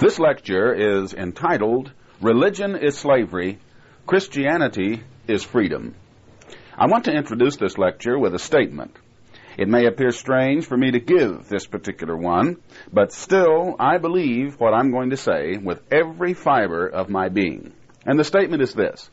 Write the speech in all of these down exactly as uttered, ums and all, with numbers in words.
This lecture is entitled, Religion is Slavery, Christianity is Freedom. I want to introduce this lecture with a statement. It may appear strange for me to give this particular one, but still I believe what I'm going to say with every fiber of my being. And the statement is this: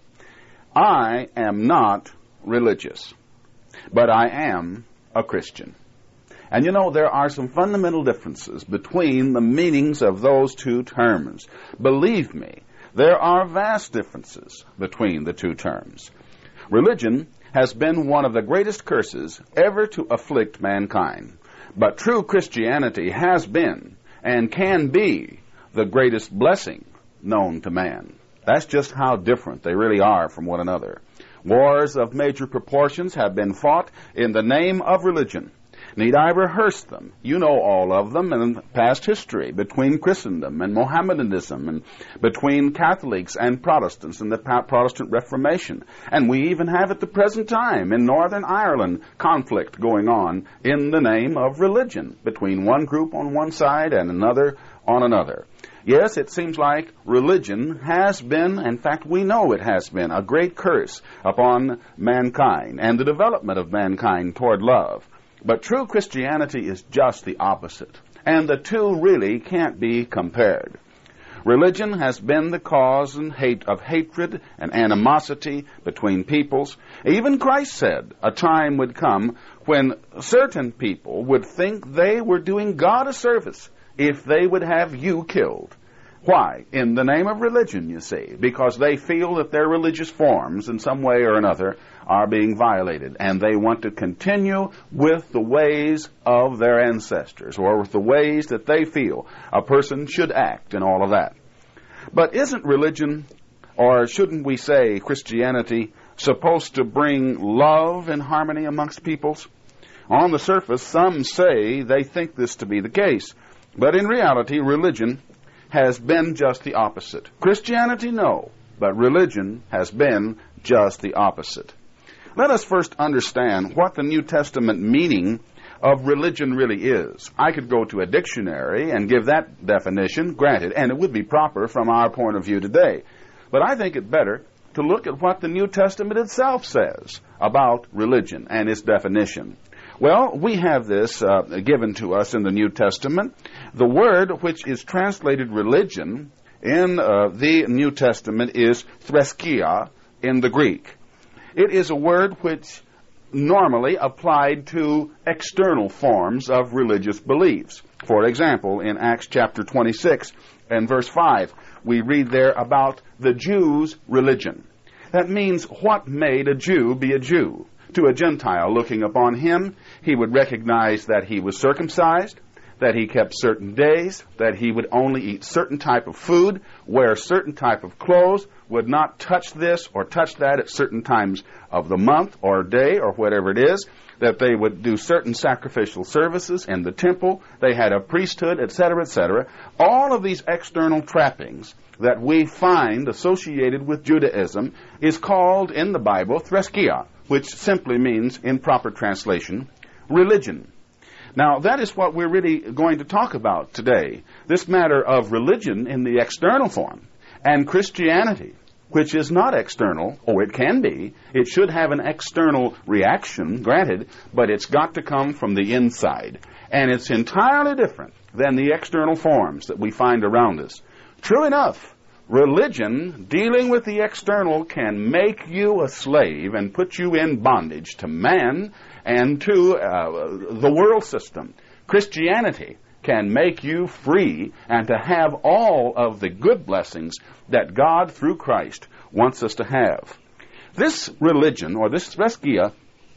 I am not religious, but I am a Christian. And you know, there are some fundamental differences between the meanings of those two terms. Believe me, there are vast differences between the two terms. Religion has been one of the greatest curses ever to afflict mankind. But true Christianity has been and can be the greatest blessing known to man. That's just how different they really are from one another. Wars of major proportions have been fought in the name of religion. Need I rehearse them? You know all of them in past history, between Christendom and Mohammedanism, and between Catholics and Protestants in the Protestant Reformation. And we even have at the present time in Northern Ireland conflict going on in the name of religion between one group on one side and another on another. Yes, it seems like religion has been, in fact we know it has been, a great curse upon mankind and the development of mankind toward love. But true Christianity is just the opposite, and the two really can't be compared. Religion has been the cause and hate of hatred and animosity between peoples. Even Christ said a time would come when certain people would think they were doing God a service if they would have you killed. Why? In the name of religion, you see, because they feel that their religious forms in some way or another are being violated, and they want to continue with the ways of their ancestors, or with the ways that they feel a person should act and all of that. But isn't religion, or shouldn't we say Christianity, supposed to bring love and harmony amongst peoples? On the surface, some say they think this to be the case, but in reality, religion has been just the opposite. Christianity, no, but religion has been just the opposite. Let us first understand what the New Testament meaning of religion really is. I could go to a dictionary and give that definition, granted, and it would be proper from our point of view today. But I think it better to look at what the New Testament itself says about religion and its definition. Well, we have this uh, given to us in the New Testament. The word which is translated religion in uh, the New Testament is threskia in the Greek. It is a word which normally applied to external forms of religious beliefs. For example, in Acts chapter twenty-six and verse five, we read there about the Jews' religion. That means what made a Jew be a Jew. To a Gentile looking upon him, he would recognize that he was circumcised, that he kept certain days, that he would only eat certain type of food, wear certain type of clothes, would not touch this or touch that at certain times of the month or day or whatever it is, that they would do certain sacrificial services in the temple, they had a priesthood, et cetera, et cetera. All of these external trappings that we find associated with Judaism is called in the Bible threskia, which simply means, in proper translation, religion. Now, that is what we're really going to talk about today, this matter of religion in the external form, and Christianity, which is not external, or it can be. It should have an external reaction, granted, but it's got to come from the inside. And it's entirely different than the external forms that we find around us. True enough, religion, dealing with the external, can make you a slave and put you in bondage to man and to uh, the world system. Christianity can make you free and to have all of the good blessings that God, through Christ, wants us to have. This religion, or this threskia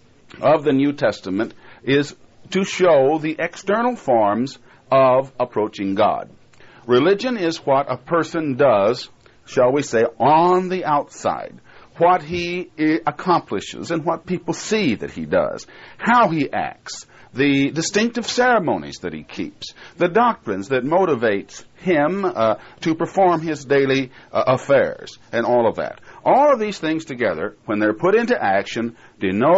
of the New Testament, is to show the external forms of approaching God. Religion is what a person does, shall we say, on the outside, what he accomplishes and what people see that he does, how he acts, the distinctive ceremonies that he keeps, the doctrines that motivate him uh, to perform his daily uh, affairs, and all of that. All of these things together, when they're put into action, denote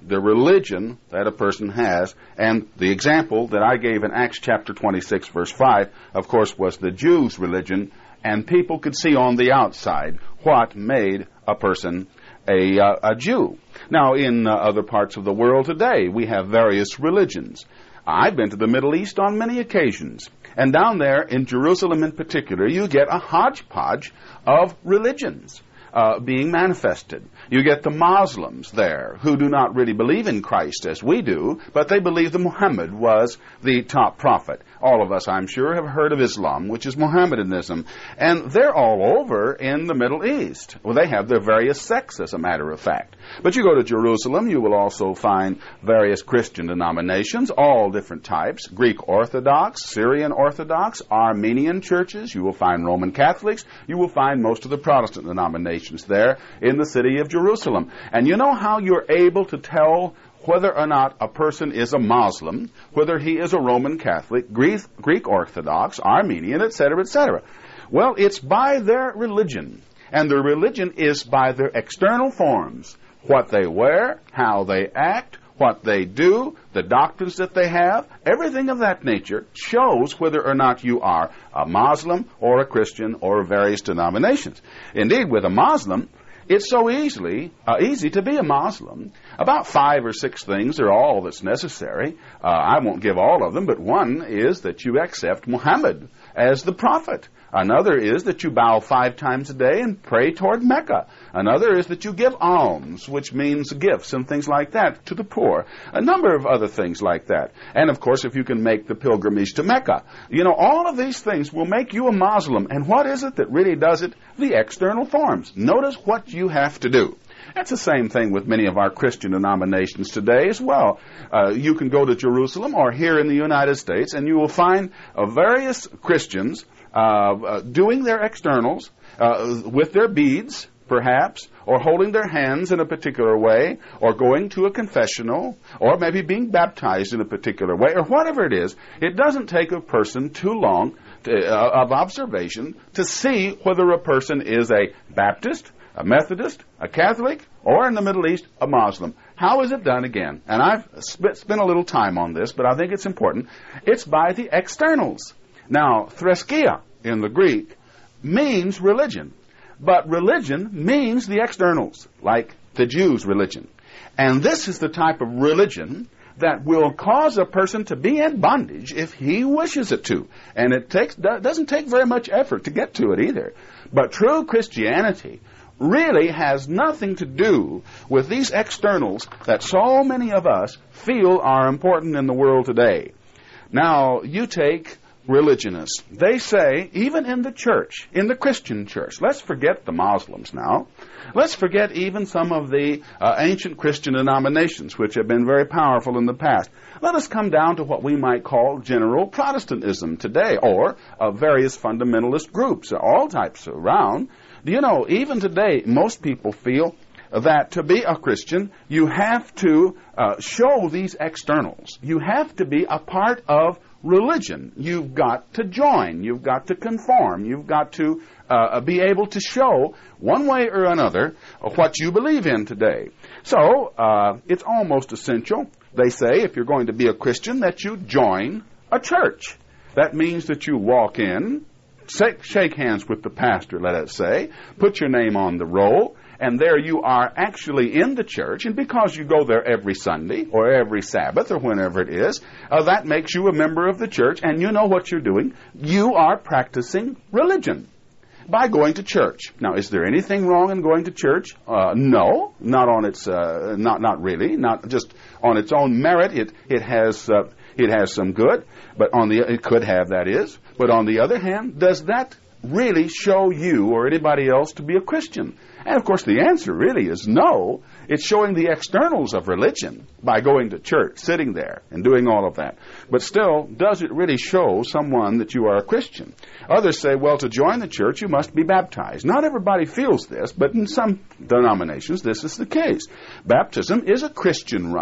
the religion that a person has. And the example that I gave in Acts chapter twenty-six, verse five, of course, was the Jews' religion, and people could see on the outside what made a person a, uh, a Jew. Now, in uh, other parts of the world today, we have various religions. I've been to the Middle East on many occasions, and down there, in Jerusalem in particular, you get a hodgepodge of religions Uh, being manifested. You get the Muslims there who do not really believe in Christ as we do, but they believe that Muhammad was the top prophet. All of us, I'm sure, have heard of Islam, which is Mohammedanism, and they're all over in the Middle East. Well, they have their various sects, as a matter of fact. But you go to Jerusalem, you will also find various Christian denominations, all different types: Greek Orthodox, Syrian Orthodox, Armenian churches. You will find Roman Catholics. You will find most of the Protestant denominations there in the city of Jerusalem. And you know how you're able to tell whether or not a person is a Muslim, whether he is a Roman Catholic, Greek, Greek Orthodox, Armenian, et cetera, et cetera? Well, it's by their religion. And their religion is by their external forms: what they wear, how they act, what they do, the doctrines that they have. Everything of that nature shows whether or not you are a Muslim or a Christian or various denominations. Indeed, with a Muslim, it's so easily uh, easy to be a Muslim. About five or six things are all that's necessary. Uh, I won't give all of them, but one is that you accept Muhammad as the prophet. Another is that you bow five times a day and pray toward Mecca. Another is that you give alms, which means gifts and things like that, to the poor. A number of other things like that. And, of course, if you can make the pilgrimage to Mecca. You know, all of these things will make you a Muslim. And what is it that really does it? The external forms. Notice what you have to do. That's the same thing with many of our Christian denominations today as well. Uh, you can go to Jerusalem or here in the United States, and you will find uh, various Christians uh, uh, doing their externals uh, with their beads, perhaps, or holding their hands in a particular way, or going to a confessional, or maybe being baptized in a particular way, or whatever it is. It doesn't take a person too long to, uh, of observation to see whether a person is a Baptist, a Methodist, a Catholic, or in the Middle East, a Muslim. How is it done again? And I've sp- spent a little time on this, but I think it's important. It's by the externals. Now, threskia in the Greek means religion, but religion means the externals, like the Jews' religion. And this is the type of religion that will cause a person to be in bondage if he wishes it to. And it takes doesn't take very much effort to get to it either. But true Christianity really has nothing to do with these externals that so many of us feel are important in the world today. Now, you take religionists. They say, even in the church, in the Christian church, let's forget the Muslims now. Let's forget even some of the uh, ancient Christian denominations, which have been very powerful in the past. Let us come down to what we might call general Protestantism today, or uh, various fundamentalist groups, all types around. Do you know, even today, most people feel that to be a Christian, you have to uh, show these externals. You have to be a part of religion. You've got to join. You've got to conform. You've got to uh, be able to show, one way or another, what you believe in today. So, uh, it's almost essential, they say, if you're going to be a Christian, that you join a church. That means that you walk in, shake hands with the pastor, let us say, put your name on the roll, and there you are actually in the church, and because you go there every Sunday or every Sabbath or whenever it is, uh, that makes you a member of the church, and you know what you're doing. You are practicing religion by going to church. Now, is there anything wrong in going to church? Uh, no, not on its, uh, not not really, not just on its own merit. It it has uh, it has some good, but on the it could have, that is. But on the other hand, does that really show you or anybody else to be a Christian? And, of course, the answer really is no. It's showing the externals of religion by going to church, sitting there, and doing all of that. But still, does it really show someone that you are a Christian? Others say, well, to join the church, you must be baptized. Not everybody feels this, but in some denominations, this is the case. Baptism is a Christian rite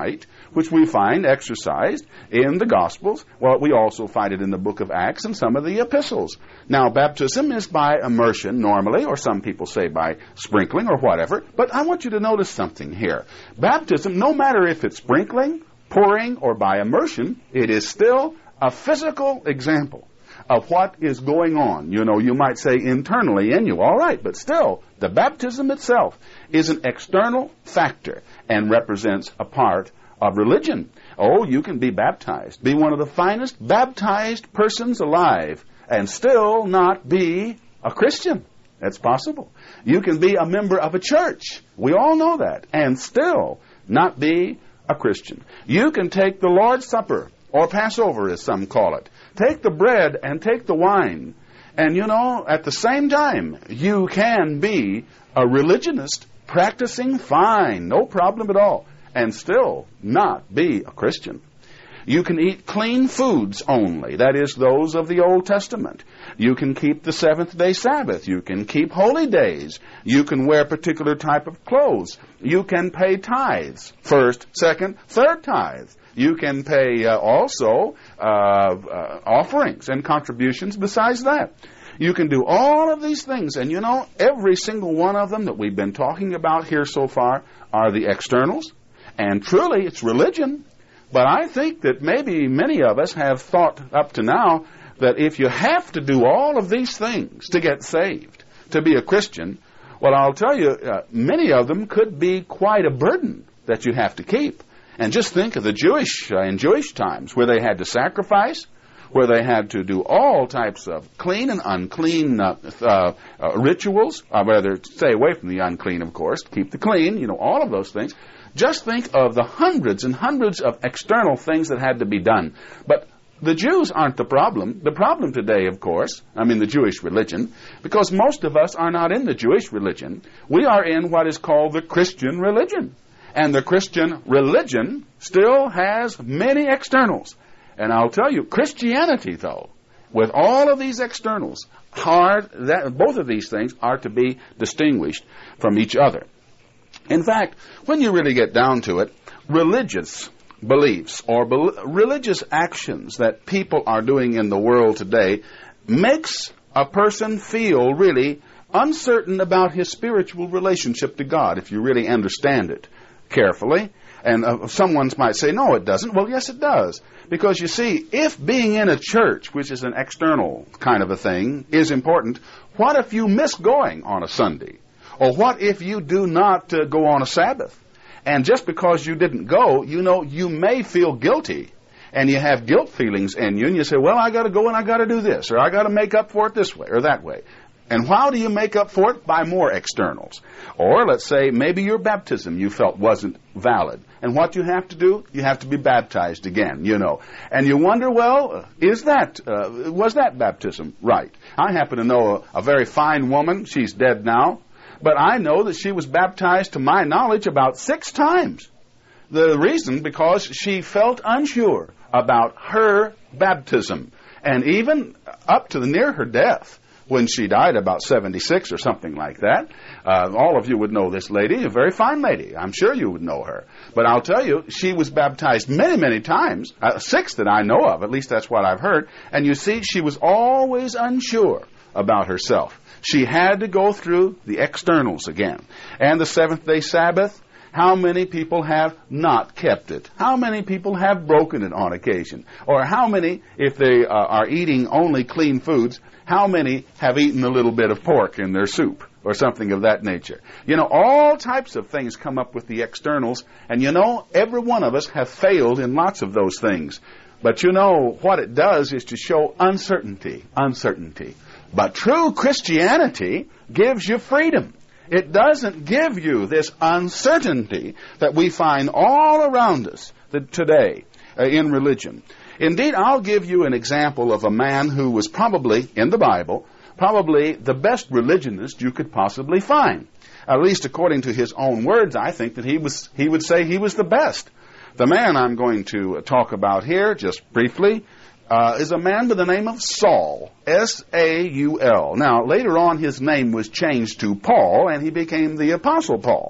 which we find exercised in the Gospels. Well, we also find it in the book of Acts and some of the epistles. Now, baptism is by immersion normally, or some people say by sprinkling or whatever. But I want you to notice something here. Baptism, no matter if it's sprinkling, pouring, or by immersion, it is still a physical example of what is going on. You know, you might say internally in you. All right, but still, the baptism itself is an external factor and represents a part of religion. Oh, you can be baptized, be one of the finest baptized persons alive, and still not be a Christian. That's possible. You can be a member of a church. We all know that. And still not be a Christian. You can take the Lord's Supper, or Passover as some call it. Take the bread and take the wine. And you know, at the same time, you can be a religionist practicing fine, no problem at all, and still not be a Christian. You can eat clean foods only, that is, those of the Old Testament. You can keep the seventh-day Sabbath. You can keep holy days. You can wear a particular type of clothes. You can pay tithes, first, second, third tithes. You can pay uh, also uh, uh, offerings and contributions besides that. You can do all of these things, and you know, every single one of them that we've been talking about here so far are the externals, and truly it's religion. But I think that maybe many of us have thought up to now that if you have to do all of these things to get saved, to be a Christian, well, I'll tell you, uh, many of them could be quite a burden that you have to keep. And just think of the Jewish, uh, in Jewish times, where they had to sacrifice, where they had to do all types of clean and unclean uh, uh, uh, rituals, uh, rather stay away from the unclean, of course, keep the clean, you know, all of those things. Just think of the hundreds and hundreds of external things that had to be done. But the Jews aren't the problem. The problem today, of course, I mean the Jewish religion, because most of us are not in the Jewish religion. We are in what is called the Christian religion. And the Christian religion still has many externals. And I'll tell you, Christianity, though, with all of these externals, hard, that, both of these things are to be distinguished from each other. In fact, when you really get down to it, religious beliefs or be- religious actions that people are doing in the world today makes a person feel really uncertain about his spiritual relationship to God, if you really understand it carefully. And uh, someone might say, no, it doesn't. Well, yes, it does. Because you see, if being in a church, which is an external kind of a thing, is important, what if you miss going on a Sunday? Or what if you do not uh, go on a Sabbath? And just because you didn't go, you know, you may feel guilty. And you have guilt feelings in you, and you say, well, I got to go and I got to do this, or I got to make up for it this way or that way. And how do you make up for it? By more externals. Or let's say maybe your baptism you felt wasn't valid. And what you have to do? You have to be baptized again, you know. And you wonder, well, is that, uh, was that baptism right? I happen to know a, a very fine woman. She's dead now. But I know that she was baptized, to my knowledge, about six times. The reason, because she felt unsure about her baptism. And even up to the, near her death, when she died, about seventy-six or something like that. Uh, all of you would know this lady, a very fine lady. I'm sure you would know her. But I'll tell you, she was baptized many, many times, uh, six that I know of, at least that's what I've heard. And you see, she was always unsure about herself. She had to go through the externals again. And the seventh-day Sabbath, how many people have not kept it? How many people have broken it on occasion? Or how many, if they uh, are eating only clean foods, how many have eaten a little bit of pork in their soup or something of that nature? You know, all types of things come up with the externals, and you know, every one of us have failed in lots of those things. But you know, what it does is to show uncertainty, uncertainty. But true Christianity gives you freedom. It doesn't give you this uncertainty that we find all around us today uh, in religion. Indeed, I'll give you an example of a man who was probably, in the Bible, probably the best religionist you could possibly find. At least according to his own words, I think that he was he would say he was the best. The man I'm going to talk about here, just briefly, Uh, is a man by the name of Saul, S A U L. Now, later on, his name was changed to Paul, and he became the Apostle Paul.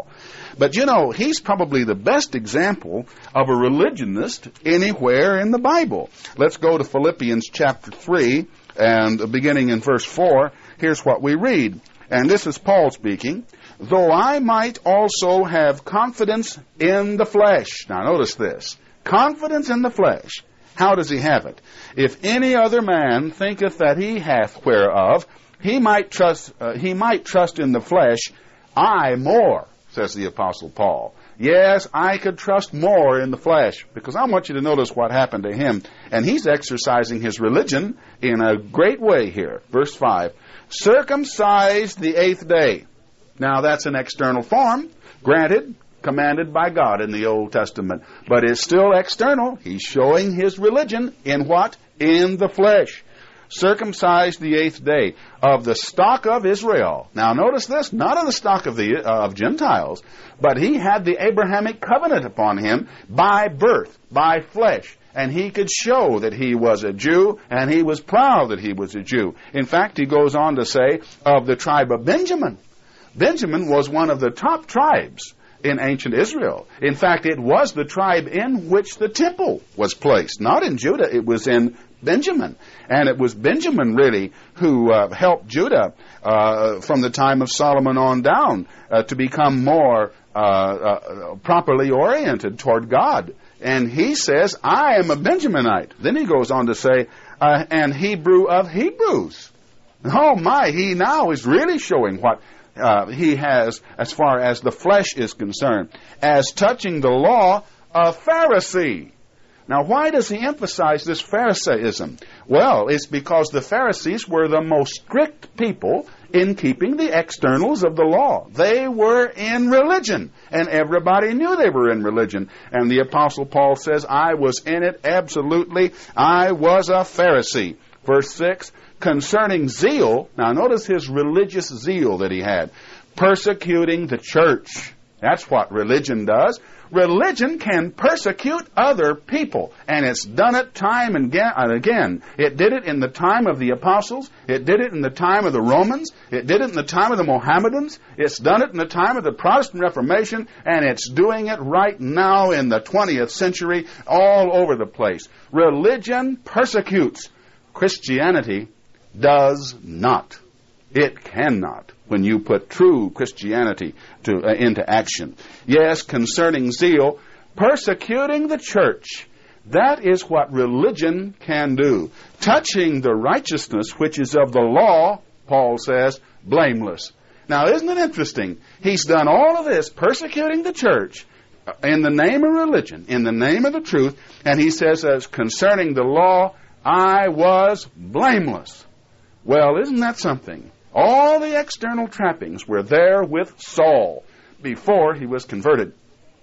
But you know, he's probably the best example of a religionist anywhere in the Bible. Let's go to Philippians chapter three, and beginning in verse four, here's what we read. And this is Paul speaking. Though I might also have confidence in the flesh. Now notice this. Confidence in the flesh. How does he have it? If any other man thinketh that he hath whereof, he might trust, uh, he might trust in the flesh, I more, says the Apostle Paul. Yes, I could trust more in the flesh, because I want you to notice what happened to him. And he's exercising his religion in a great way here. Verse five, circumcised the eighth day. Now that's an external form, granted, commanded by God in the Old Testament. But it's still external. He's showing his religion in what? In the flesh. Circumcised the eighth day of the stock of Israel. Now notice this, not of the stock of the uh, of Gentiles, but he had the Abrahamic covenant upon him by birth, by flesh. And he could show that he was a Jew, and he was proud that he was a Jew. In fact, he goes on to say, of the tribe of Benjamin. Benjamin was one of the top tribes in ancient Israel. In fact, it was the tribe in which the temple was placed. Not in Judah, it was in Benjamin. And it was Benjamin, really, who uh, helped Judah uh, from the time of Solomon on down uh, to become more uh, uh, properly oriented toward God. And he says, I am a Benjaminite. Then he goes on to say, uh, and Hebrew of Hebrews. Oh my, he now is really showing what uh, he has as far as the flesh is concerned. As touching the law, a Pharisee. Now, why does he emphasize this Pharisaism? Well, it's because the Pharisees were the most strict people in keeping the externals of the law. They were in religion, and everybody knew they were in religion. And the Apostle Paul says, I was in it absolutely. I was a Pharisee. Verse six, concerning zeal, now notice his religious zeal that he had, persecuting the church. That's what religion does. Religion can persecute other people, and it's done it time and again. It did it in the time of the apostles. It did it in the time of the Romans. It did it in the time of the Mohammedans. It's done it in the time of the Protestant Reformation, and it's doing it right now in the twentieth century all over the place. Religion persecutes. Christianity does not. It cannot, when you put true Christianity to, uh, into action. Yes, concerning zeal, persecuting the church. That is what religion can do. Touching the righteousness which is of the law, Paul says, blameless. Now, isn't it interesting? He's done all of this, persecuting the church in the name of religion, in the name of the truth, and he says, as concerning the law, I was blameless. Well, isn't that something? All the external trappings were there with Saul before he was converted.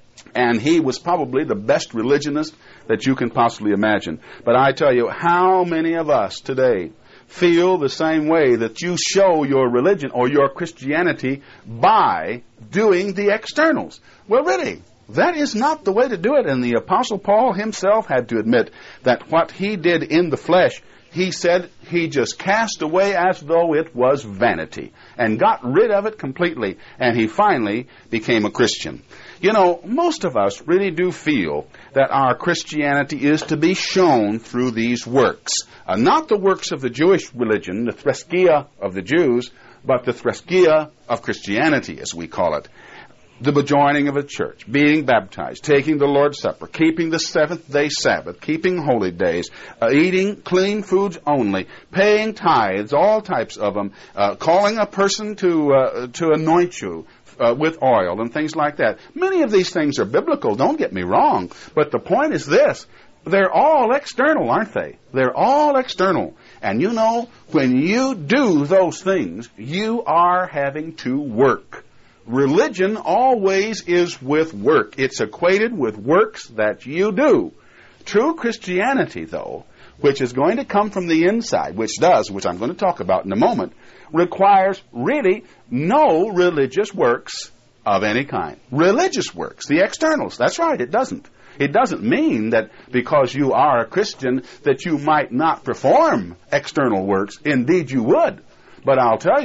And he was probably the best religionist that you can possibly imagine. But I tell you, how many of us today feel the same way that you show your religion or your Christianity by doing the externals? Well, really, that is not the way to do it. And the Apostle Paul himself had to admit that what he did in the flesh, he said he just cast away as though it was vanity and got rid of it completely. And he finally became a Christian. You know, most of us really do feel that our Christianity is to be shown through these works. Uh, not the works of the Jewish religion, the threskia of the Jews, but the threskia of Christianity, as we call it. The joining of a church, being baptized, taking the Lord's Supper, keeping the seventh-day Sabbath, keeping holy days, uh, eating clean foods only, paying tithes, all types of them, uh, calling a person to uh, to anoint you uh, with oil and things like that. Many of these things are biblical, don't get me wrong, but the point is this. They're all external, aren't they? They're all external. And you know, when you do those things, you are having to work. Religion always is with work. It's equated with works that you do. True Christianity, though, which is going to come from the inside, which does, which I'm going to talk about in a moment, requires really no religious works of any kind. Religious works, the externals, that's right, it doesn't. It doesn't mean that because you are a Christian that you might not perform external works. Indeed you would. But I'll tell you,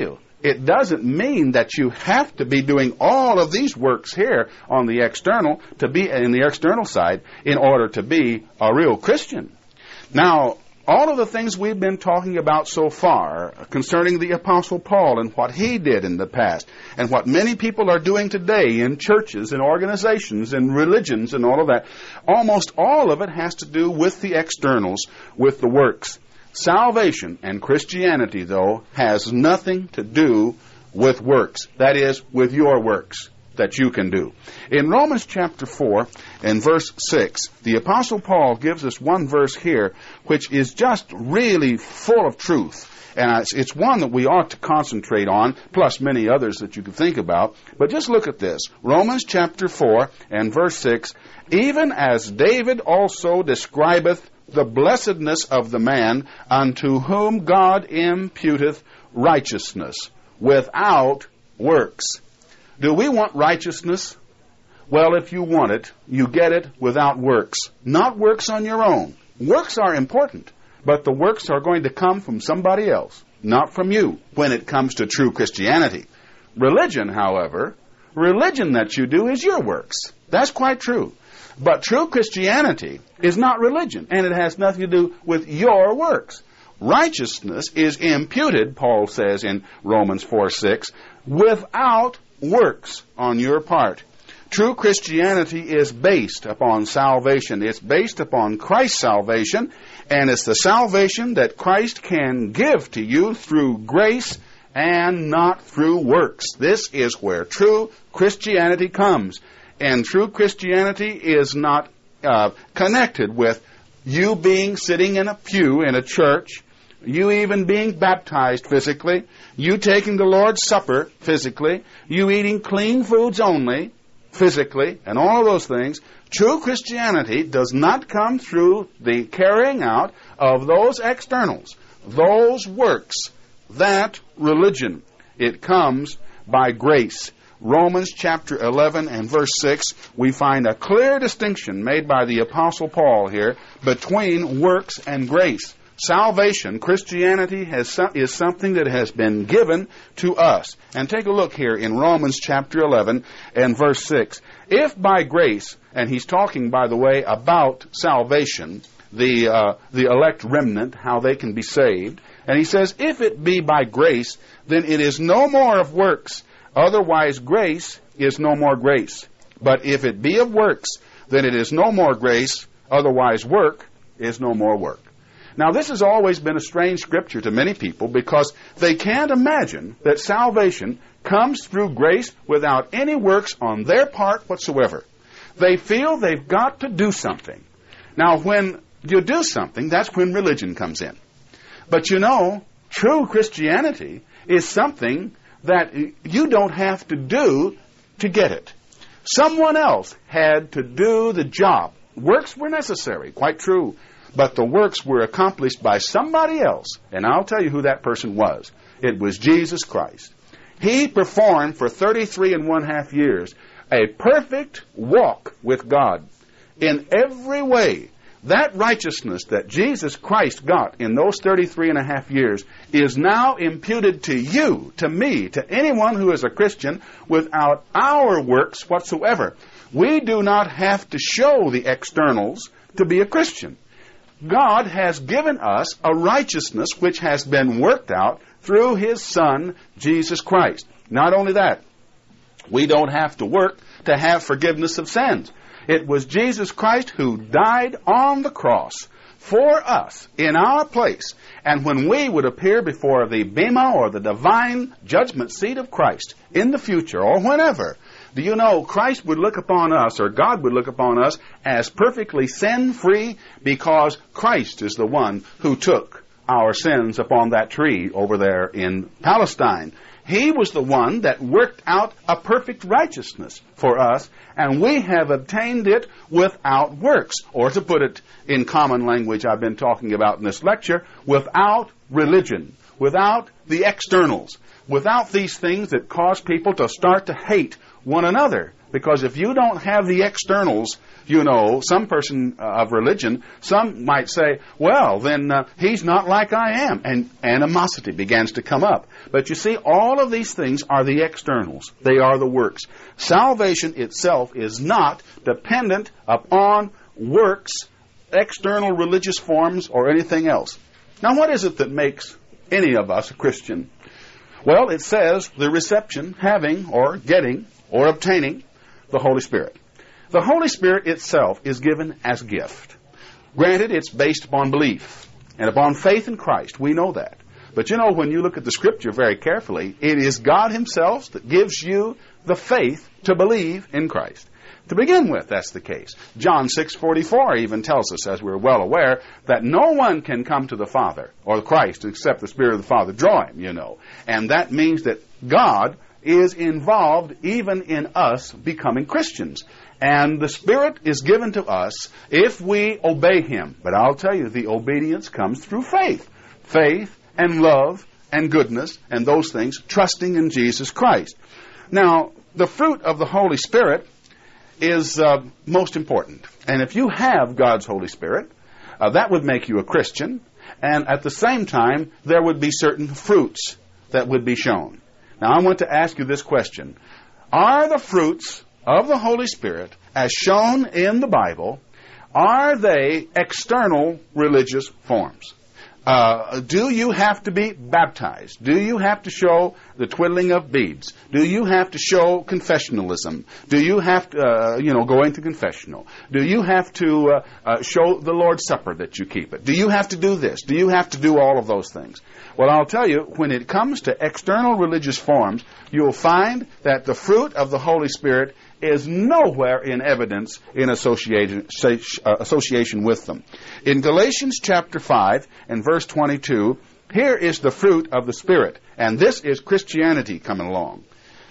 It doesn't mean that you have to be doing all of these works here on the external to be in the external side in order to be a real Christian. Now, all of the things we've been talking about so far concerning the Apostle Paul and what he did in the past and what many people are doing today in churches and organizations and religions and all of that, almost all of it has to do with the externals, with the works. Salvation and Christianity, though, has nothing to do with works. That is, with your works that you can do. In Romans chapter four and verse six, the Apostle Paul gives us one verse here which is just really full of truth. And it's, it's one that we ought to concentrate on, plus many others that you can think about. But just look at this. Romans chapter four and verse six, even as David also describeth the blessedness of the man unto whom God imputeth righteousness without works. Do we want righteousness? Well, if you want it, you get it without works. Not works on your own. Works are important, but the works are going to come from somebody else, not from you, when it comes to true Christianity. Religion, however, religion that you do is your works. That's quite true. But true Christianity is not religion, and it has nothing to do with your works. Righteousness is imputed, Paul says in Romans four six, without works on your part. True Christianity is based upon salvation. It's based upon Christ's salvation, and it's the salvation that Christ can give to you through grace and not through works. This is where true Christianity comes. And true Christianity is not uh, connected with you being sitting in a pew in a church, you even being baptized physically, you taking the Lord's Supper physically, you eating clean foods only physically, and all of those things. True Christianity does not come through the carrying out of those externals, those works, that religion. It comes by grace. Romans chapter eleven and verse six, we find a clear distinction made by the Apostle Paul here between works and grace. Salvation, Christianity, has is something that has been given to us. And take a look here in Romans chapter eleven and verse six. If by grace, and he's talking, by the way, about salvation, the uh, the elect remnant, how they can be saved, and he says, if it be by grace, then it is no more of works. Otherwise, grace is no more grace. But if it be of works, then it is no more grace. Otherwise, work is no more work. Now, this has always been a strange scripture to many people because they can't imagine that salvation comes through grace without any works on their part whatsoever. They feel they've got to do something. Now, when you do something, that's when religion comes in. But you know, true Christianity is something that you don't have to do to get it. Someone else had to do the job. Works were necessary, quite true, but the works were accomplished by somebody else, and I'll tell you who that person was. It was Jesus Christ. He performed for thirty-three and one half years a perfect walk with God in every way. That righteousness that Jesus Christ got in those thirty-three and a half years is now imputed to you, to me, to anyone who is a Christian without our works whatsoever. We do not have to show the externals to be a Christian. God has given us a righteousness which has been worked out through His Son, Jesus Christ. Not only that, we don't have to work to have forgiveness of sins. It was Jesus Christ who died on the cross for us in our place. And when we would appear before the Bema or the divine judgment seat of Christ in the future or whenever, do you know Christ would look upon us, or God would look upon us, as perfectly sin-free because Christ is the one who took our sins upon that tree over there in Palestine. He was the one that worked out a perfect righteousness for us, and we have obtained it without works. Or to put it in common language I've been talking about in this lecture, without religion, without the externals, without these things that cause people to start to hate one another. Because if you don't have the externals, you know, some person uh, of religion, some might say, well, then uh, he's not like I am. And animosity begins to come up. But you see, all of these things are the externals. They are the works. Salvation itself is not dependent upon works, external religious forms, or anything else. Now, what is it that makes any of us a Christian? Well, it says the reception, having, or getting, or obtaining the Holy Spirit. The Holy Spirit itself is given as a gift. Granted, it's based upon belief and upon faith in Christ. We know that. But you know, when you look at the Scripture very carefully, it is God Himself that gives you the faith to believe in Christ. To begin with, that's the case. John six forty-four even tells us, as we're well aware, that no one can come to the Father, or Christ, except the Spirit of the Father draw him, you know. And that means that God is involved even in us becoming Christians. And the Spirit is given to us if we obey Him. But I'll tell you, the obedience comes through faith. Faith and love and goodness and those things, trusting in Jesus Christ. Now, the fruit of the Holy Spirit is uh, most important. And if you have God's Holy Spirit, uh, that would make you a Christian. And at the same time, there would be certain fruits that would be shown. Now, I want to ask you this question. Are the fruits of the Holy Spirit, as shown in the Bible, are they external religious forms? Uh, do you have to be baptized? Do you have to show the twiddling of beads? Do you have to show confessionalism? Do you have to, uh, you know, go into confessional? Do you have to uh, uh, show the Lord's Supper that you keep it? Do you have to do this? Do you have to do all of those things? Well, I'll tell you, when it comes to external religious forms, you'll find that the fruit of the Holy Spirit is nowhere in evidence in association, association with them. In Galatians chapter five and verse twenty-two, here is the fruit of the Spirit. And this is Christianity coming along.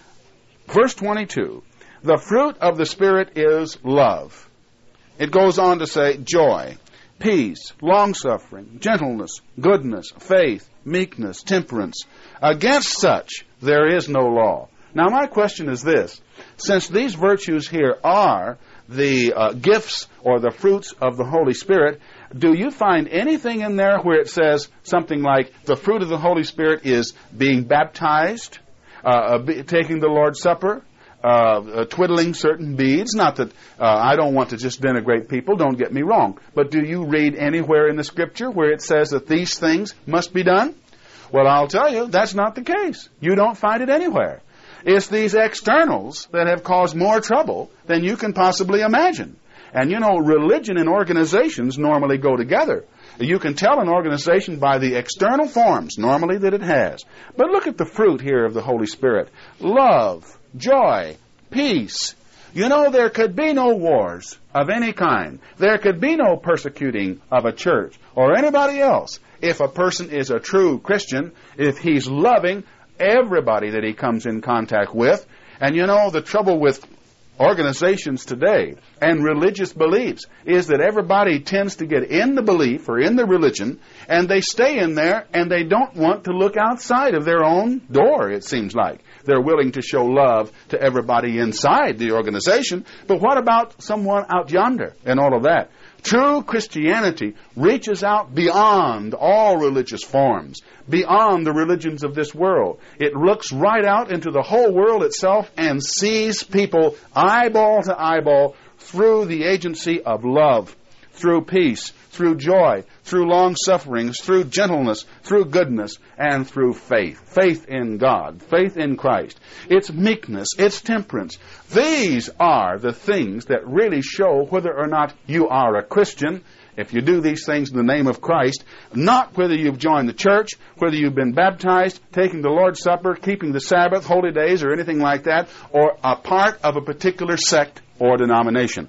Verse twenty-two, the fruit of the Spirit is love. It goes on to say joy, peace, long-suffering, gentleness, goodness, faith, meekness, temperance. Against such there is no law. Now, my question is this. Since these virtues here are the uh, gifts or the fruits of the Holy Spirit, do you find anything in there where it says something like the fruit of the Holy Spirit is being baptized, uh, be, taking the Lord's Supper, uh, uh, twiddling certain beads? Not that uh, I don't want to just denigrate people, don't get me wrong. But do you read anywhere in the Scripture where it says that these things must be done? Well, I'll tell you, that's not the case. You don't find it anywhere. It's these externals that have caused more trouble than you can possibly imagine. And you know, religion and organizations normally go together. You can tell an organization by the external forms, normally, that it has. But look at the fruit here of the Holy Spirit. Love, joy, peace. You know, there could be no wars of any kind. There could be no persecuting of a church or anybody else if a person is a true Christian, if he's loving everybody that he comes in contact with. And you know, the trouble with organizations today and religious beliefs is that everybody tends to get in the belief or in the religion, and they stay in there, and they don't want to look outside of their own door, it seems like. They're willing to show love to everybody inside the organization, but what about someone out yonder and all of that? True Christianity reaches out beyond all religious forms, beyond the religions of this world. It looks right out into the whole world itself and sees people eyeball to eyeball through the agency of love, through peace, through joy, through long sufferings, through gentleness, through goodness, and through faith. Faith in God, faith in Christ. It's meekness, it's temperance. These are the things that really show whether or not you are a Christian. If you do these things in the name of Christ, not whether you've joined the church, whether you've been baptized, taking the Lord's Supper, keeping the Sabbath, holy days, or anything like that, or a part of a particular sect or denomination.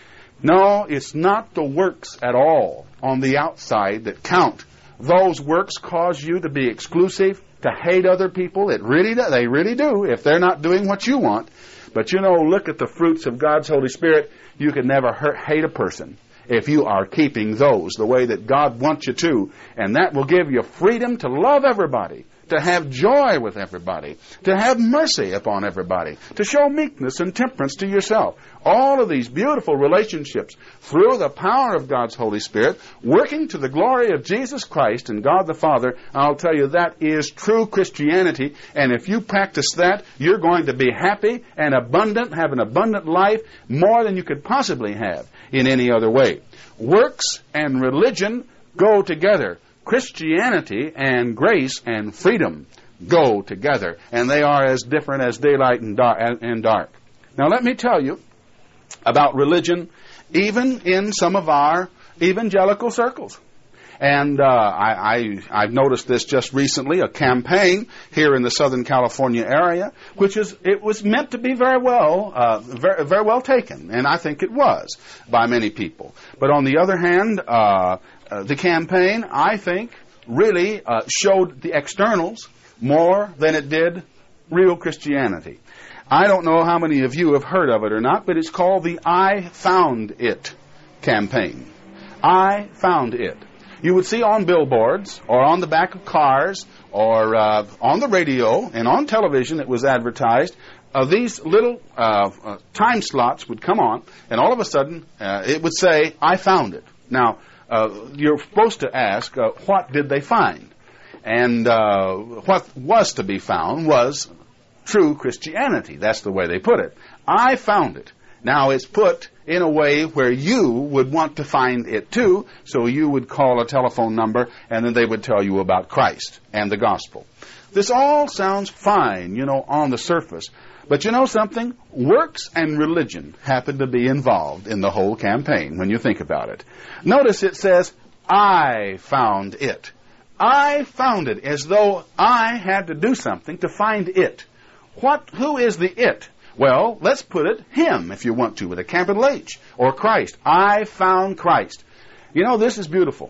No, it's not the works at all on the outside that count. Those works cause you to be exclusive, to hate other people. It really do, they really do, if they're not doing what you want. But you know, look at the fruits of God's Holy Spirit. You can never hurt, hate a person if you are keeping those the way that God wants you to. And that will give you freedom to love everybody, to have joy with everybody, to have mercy upon everybody, to show meekness and temperance to yourself. All of these beautiful relationships through the power of God's Holy Spirit, working to the glory of Jesus Christ and God the Father. I'll tell you, that is true Christianity, and if you practice that, you're going to be happy and abundant, have an abundant life, more than you could possibly have in any other way. Works and religion go together. Christianity and grace and freedom go together, and they are as different as daylight and dark. Now let me tell you about religion, even in some of our evangelical circles. And uh, I, I, I've noticed this just recently, a campaign here in the Southern California area, which is, it was meant to be very well, uh, very, very well taken, and I think it was by many people. But on the other hand, uh, uh, the campaign, I think, really uh, showed the externals more than it did real Christianity. I don't know how many of you have heard of it or not, but it's called the I Found It campaign. I Found It. You would see on billboards or on the back of cars or uh, on the radio and on television it was advertised, uh, these little uh, uh, time slots would come on, and all of a sudden uh, it would say, I found it. Now, uh, you're supposed to ask, uh, what did they find? And uh, what was to be found was true Christianity. That's the way they put it. I found it. Now, it's put in a way where you would want to find it too, so you would call a telephone number, and then they would tell you about Christ and the gospel. This all sounds fine, you know, on the surface. But you know something? Works and religion happen to be involved in the whole campaign when you think about it. Notice it says, I found it. I found it, as though I had to do something to find it. What? Who is the it? Well, let's put it him, if you want to, with a capital H, or Christ. I found Christ. You know, this is beautiful.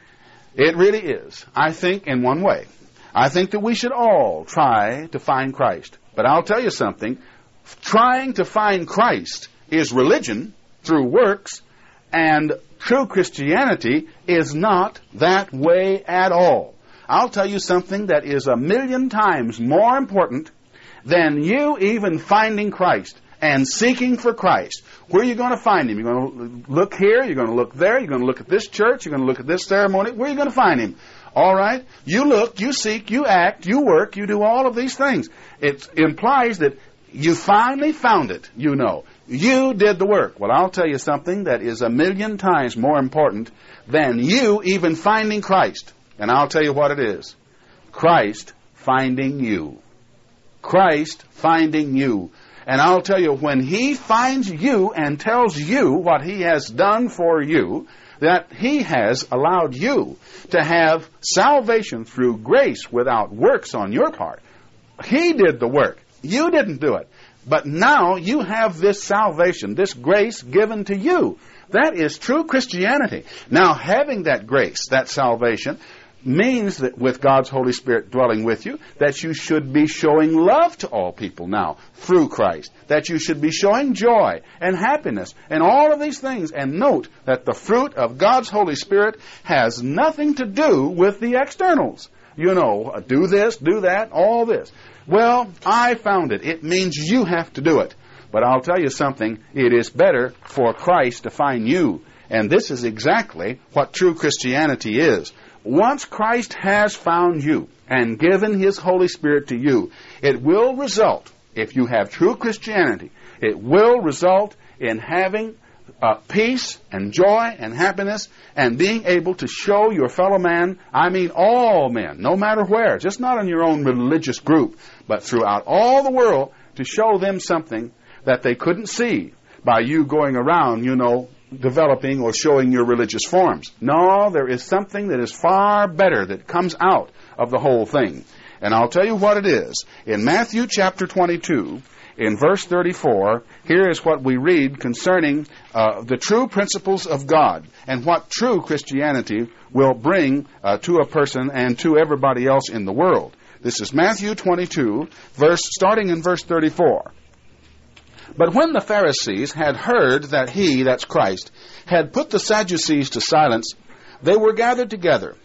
It really is. I think in one way. I think that we should all try to find Christ. But I'll tell you something. Trying to find Christ is religion through works, and true Christianity is not that way at all. I'll tell you something that is a million times more important than you even finding Christ and seeking for Christ. Where are you going to find Him? You're going to look here, you're going to look there, you're going to look at this church, you're going to look at this ceremony. Where are you going to find Him? All right? You look, you seek, you act, you work, you do all of these things. It implies that you finally found it, you know. You did the work. Well, I'll tell you something that is a million times more important than you even finding Christ. And I'll tell you what it is. Christ finding you. Christ finding you. And I'll tell you, when He finds you and tells you what He has done for you, that He has allowed you to have salvation through grace without works on your part. He did the work. You didn't do it. But now you have this salvation, this grace given to you. That is true Christianity. Now, having that grace, that salvation, means that with God's Holy Spirit dwelling with you, that you should be showing love to all people now through Christ, that you should be showing joy and happiness and all of these things. And note that the fruit of God's Holy Spirit has nothing to do with the externals. You know, do this, do that, all this. Well, I found it. It means you have to do it. But I'll tell you something, it is better for Christ to find you. And this is exactly what true Christianity is. Once Christ has found you and given His Holy Spirit to you, it will result, if you have true Christianity, it will result in having uh, peace and joy and happiness and being able to show your fellow man, I mean all men, no matter where, just not in your own religious group, but throughout all the world, to show them something that they couldn't see by you going around, you know, developing or showing your religious forms. No, there is something that is far better that comes out of the whole thing. And I'll tell you what it is. In Matthew chapter twenty-two, in verse thirty-four, here is what we read concerning uh, the true principles of God and what true Christianity will bring uh, to a person and to everybody else in the world. This is Matthew twenty-two, verse starting in verse thirty-four. But when the Pharisees had heard that He, that's Christ, had put the Sadducees to silence, they were gathered together.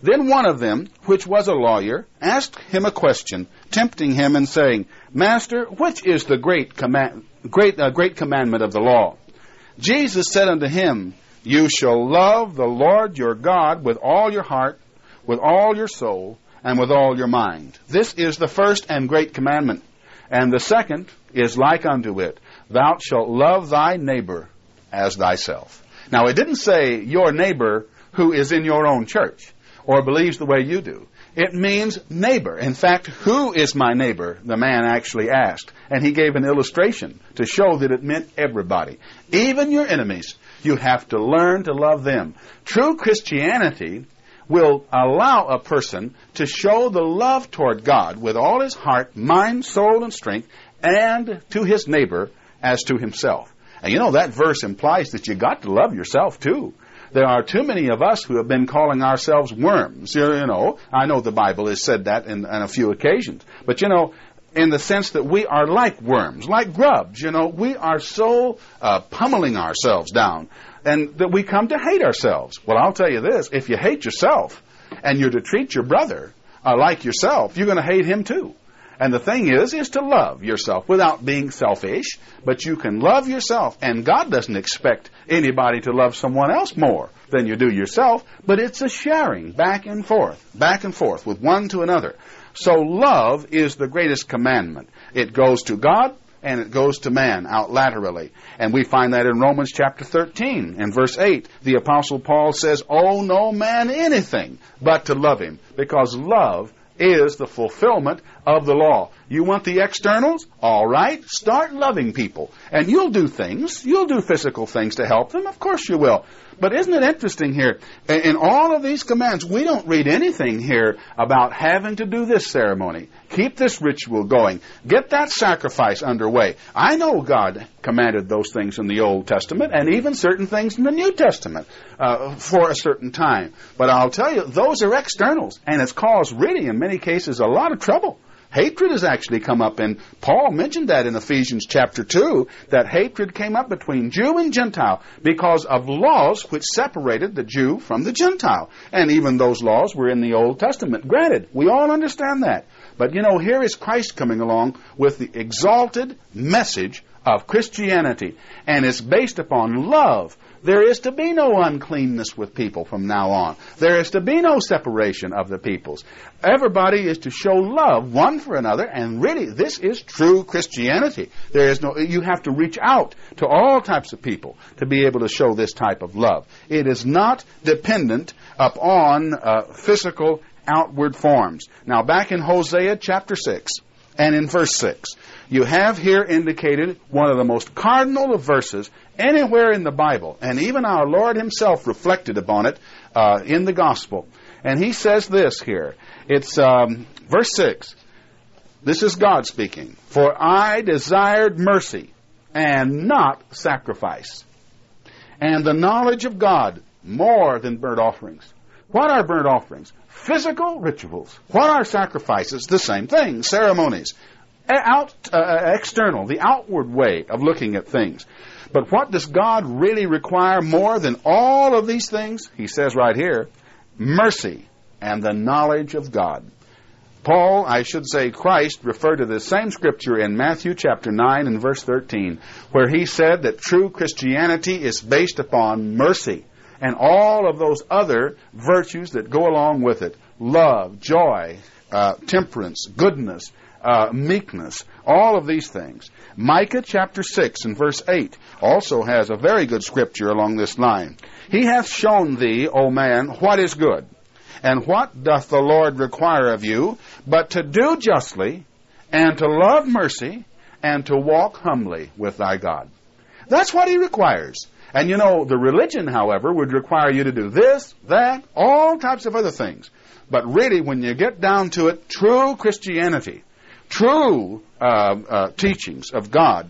Then one of them, which was a lawyer, asked him a question, tempting him and saying, Master, which is the great command, great, uh, great commandment of the law? Jesus said unto him, You shall love the Lord your God with all your heart, with all your soul, and with all your mind. This is the first and great commandment. And the second is like unto it, Thou shalt love thy neighbor as thyself. Now, it didn't say your neighbor who is in your own church or believes the way you do. It means neighbor. In fact, who is my neighbor? The man actually asked. And he gave an illustration to show that it meant everybody. Even your enemies. You have to learn to love them. True Christianity will allow a person to show the love toward God with all his heart, mind, soul, and strength, and to his neighbor as to himself. And you know, that verse implies that you got to love yourself too. There are too many of us who have been calling ourselves worms. You, you know, I know the Bible has said that in, on a few occasions. But you know, in the sense that we are like worms, like grubs. You know, we are so uh, pummeling ourselves down, and that we come to hate ourselves. Well, I'll tell you this, if you hate yourself, and you're to treat your brother uh, like yourself, you're going to hate him too. And the thing is, is to love yourself without being selfish, but you can love yourself. And God doesn't expect anybody to love someone else more than you do yourself, but it's a sharing back and forth, back and forth with one to another. So love is the greatest commandment. It goes to God and it goes to man out laterally. And we find that in Romans chapter thirteen and verse eight. The Apostle Paul says, owe no man anything but to love him, because love is the fulfillment of the law. You want the externals? All right, start loving people. And you'll do things. You'll do physical things to help them. Of course you will. But isn't it interesting here? In all of these commands, we don't read anything here about having to do this ceremony. Keep this ritual going. Get that sacrifice underway. I know God commanded those things in the Old Testament and even certain things in the New Testament uh, for a certain time. But I'll tell you, those are externals. And it's caused really, in many cases, a lot of trouble. Hatred has actually come up, and Paul mentioned that in Ephesians chapter two, that hatred came up between Jew and Gentile because of laws which separated the Jew from the Gentile. And even those laws were in the Old Testament. Granted, we all understand that. But you know, here is Christ coming along with the exalted message of Christianity, and it's based upon love. There is to be no uncleanness with people from now on. There is to be no separation of the peoples. Everybody is to show love one for another, and really, this is true Christianity. There is no, you have to reach out to all types of people to be able to show this type of love. It is not dependent upon uh, physical outward forms. Now, back in Hosea chapter six and in verse six, you have here indicated one of the most cardinal of verses anywhere in the Bible, and even our Lord himself reflected upon it uh, in the gospel. And he says this here. It's um, verse six. This is God speaking. For I desired mercy and not sacrifice, and the knowledge of God more than burnt offerings. What are burnt offerings? Physical rituals. What are sacrifices? The same thing. Ceremonies. Out, uh, external, the outward way of looking at things. But what does God really require more than all of these things? He says right here, mercy and the knowledge of God. Paul, I should say Christ, referred to the same scripture in Matthew chapter nine and verse thirteen, where he said that true Christianity is based upon mercy and all of those other virtues that go along with it. Love, joy, uh, temperance, goodness, Uh, meekness, all of these things. Micah chapter six and verse eight also has a very good scripture along this line. He hath shown thee, O man, what is good, and what doth the Lord require of you, but to do justly, and to love mercy, and to walk humbly with thy God. That's what he requires. And you know, the religion, however, would require you to do this, that, all types of other things. But really, when you get down to it, true Christianity, true uh, uh, teachings of God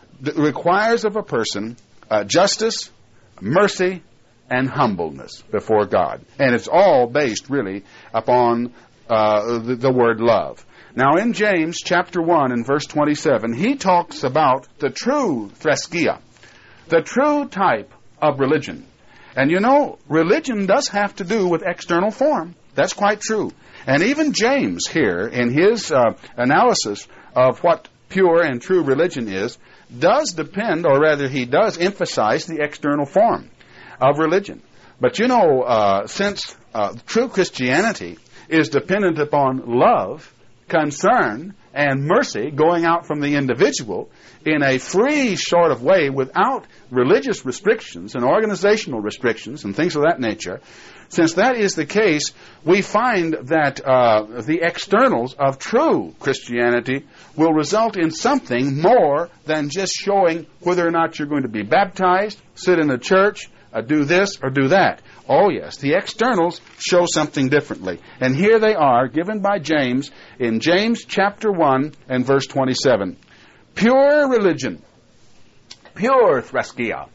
requires of a person uh, justice, mercy, and humbleness before God. And it's all based really upon uh, the, the word love. Now in James chapter one and verse twenty-seven, he talks about the true threskia, the true type of religion. And you know, religion does have to do with external form. That's quite true. And even James here, in his uh, analysis of what pure and true religion is, does depend, or rather he does emphasize the external form of religion. But you know, uh, since uh, true Christianity is dependent upon love, concern, and mercy going out from the individual in a free sort of way without religious restrictions and organizational restrictions and things of that nature, since that is the case, we find that uh, the externals of true Christianity will result in something more than just showing whether or not you're going to be baptized, sit in a church, uh, do this or do that. Oh yes, the externals show something differently. And here they are, given by James in James chapter one and verse twenty-seven. Pure religion, pure threskia,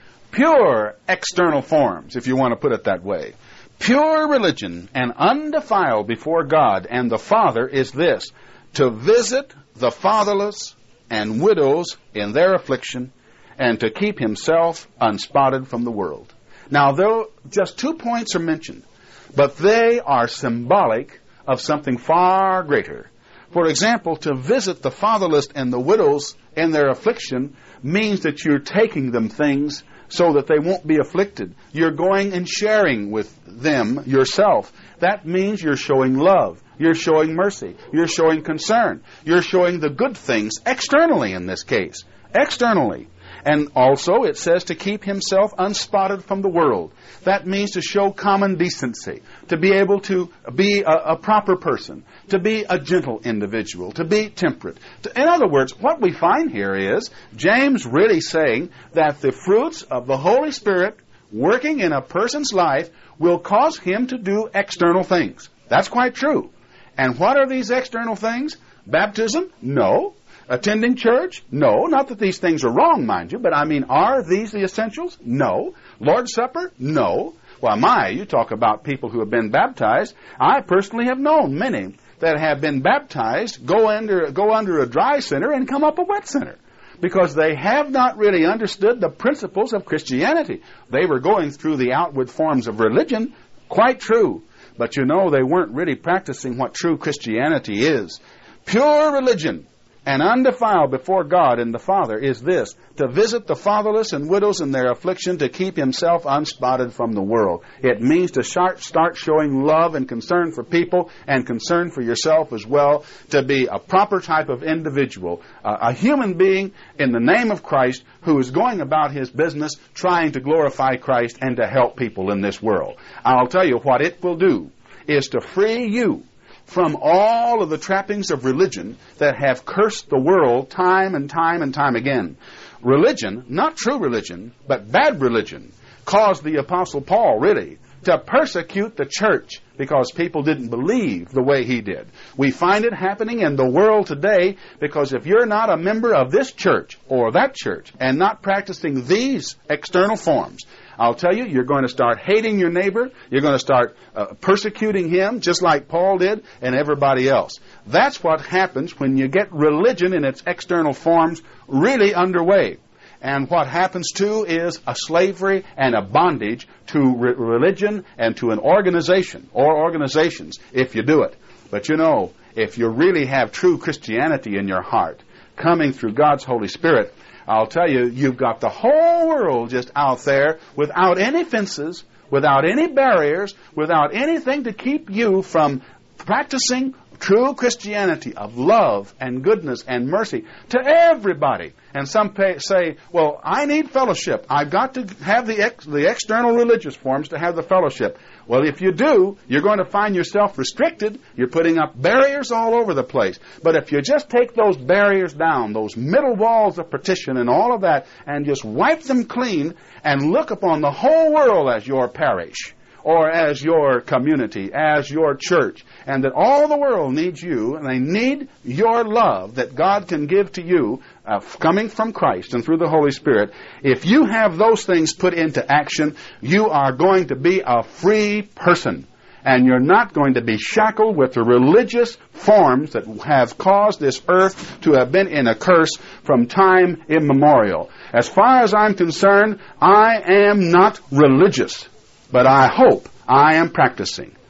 pure external forms, if you want to put it that way. Pure religion and undefiled before God and the Father is this, to visit the fatherless and widows in their affliction, and to keep himself unspotted from the world. Now, though just two points are mentioned, but they are symbolic of something far greater. For example, to visit the fatherless and the widows in their affliction means that you're taking them things so that they won't be afflicted. You're going and sharing with them yourself. That means you're showing love. You're showing mercy. You're showing concern. You're showing the good things externally in this case. Externally. And also it says to keep himself unspotted from the world. That means to show common decency, to be able to be a, a proper person, to be a gentle individual, to be temperate. To, in other words, what we find here is James really saying that the fruits of the Holy Spirit working in a person's life will cause him to do external things. That's quite true. And what are these external things? Baptism? No. Attending church? No. Not that these things are wrong, mind you, but I mean, are these the essentials? No. Lord's Supper? No. Well, my, you talk about people who have been baptized. I personally have known many that have been baptized go under, go under a dry center and come up a wet center, because they have not really understood the principles of Christianity. They were going through the outward forms of religion, quite true, but you know, they weren't really practicing what true Christianity is. Pure religion and undefiled before God and the Father is this, to visit the fatherless and widows in their affliction, to keep himself unspotted from the world. It means to start, start showing love and concern for people and concern for yourself as well, to be a proper type of individual, uh, a human being in the name of Christ who is going about his business trying to glorify Christ and to help people in this world. I'll tell you what it will do is to free you from all of the trappings of religion that have cursed the world time and time and time again. Religion, not true religion, but bad religion, caused the Apostle Paul, really, to persecute the church because people didn't believe the way he did. We find it happening in the world today because if you're not a member of this church or that church and not practicing these external forms, I'll tell you, you're going to start hating your neighbor. You're going to start uh, persecuting him, just like Paul did, and everybody else. That's what happens when you get religion in its external forms really underway. And what happens, too, is a slavery and a bondage to re- religion and to an organization or organizations if you do it. But you know, if you really have true Christianity in your heart, coming through God's Holy Spirit, I'll tell you, you've got the whole world just out there without any fences, without any barriers, without anything to keep you from practicing true Christianity of love and goodness and mercy to everybody. And some pay, say, well, I need fellowship. I've got to have the ex, the external religious forms to have the fellowship. Well, if you do, you're going to find yourself restricted. You're putting up barriers all over the place. But if you just take those barriers down, those middle walls of partition and all of that, and just wipe them clean and look upon the whole world as your parish, or as your community, as your church, and that all the world needs you, and they need your love that God can give to you, uh, coming from Christ and through the Holy Spirit. If you have those things put into action, you are going to be a free person, and you're not going to be shackled with the religious forms that have caused this earth to have been in a curse from time immemorial. As far as I'm concerned, I am not religious, but I hope I am practicing.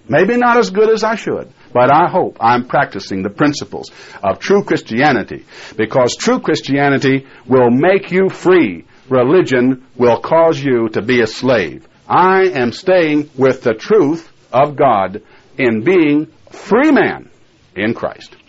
Maybe not as good as I should, but I hope I'm practicing the principles of true Christianity, because true Christianity will make you free. Religion will cause you to be a slave. I am staying with the truth of God in being a free man in Christ.